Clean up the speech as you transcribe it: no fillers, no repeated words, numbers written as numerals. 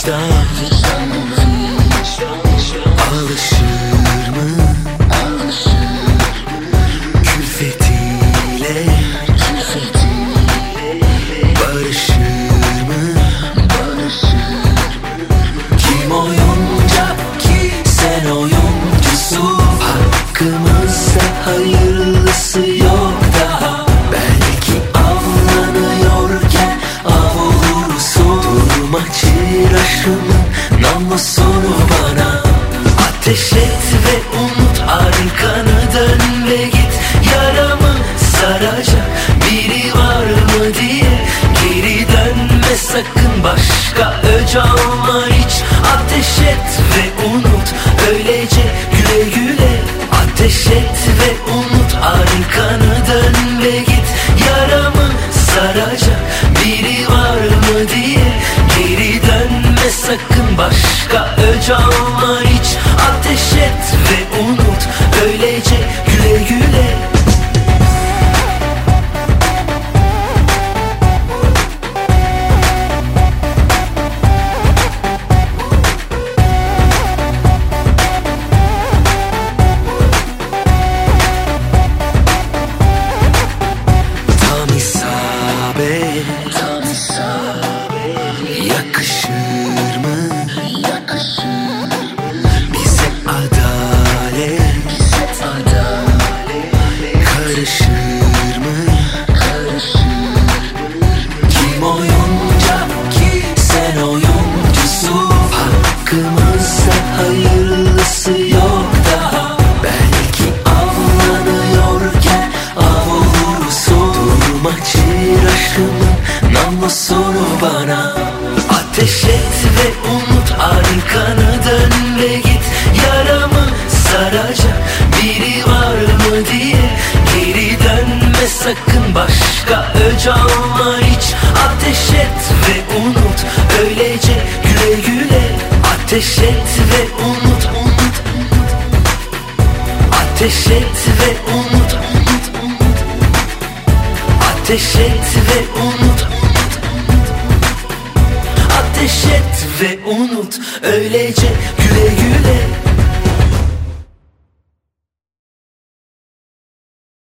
alışır mı külfetiyle, barışır mı? Kim oyuncak ki sen oyuncusun, hakkımızda hayırlısı yok daha. Belki avlanıyorken av olursun, durma çiraşımın namlusunu bana. Ateş et ve unut, arkanı dön ve git. Yaramı saracak biri var mı diye geri dönme sakın, başka öc alma hiç. Ateş et ve unut, öylece güle güle. Ateş et ve unut, arkanı dön ve git. Yaramı saracak biri var mı diye geri dönme sakın, başka öc alma hiç. Ateş et ve unut, öylece güle güle. Tam isabet, yakışır mı bize adalet, karışır mı? Kim oyuncak ki sen oyuncusun, hakkımızda hayırlısı yok daha. Belki avlanıyorken av olursun, durma çiraşımın namlusunu bana. Ateş et ve unut, arkanı dön ve git. Yaramı saracak biri var mı diye geri dönme sakın, başka öc alma hiç. Ateş et ve unut, öylece güle güle. Ateş et ve unut, unut. Ateş et ve unut, unut. Ateş et ve unut, unut. Ateş et ve unut, öylece güle güle.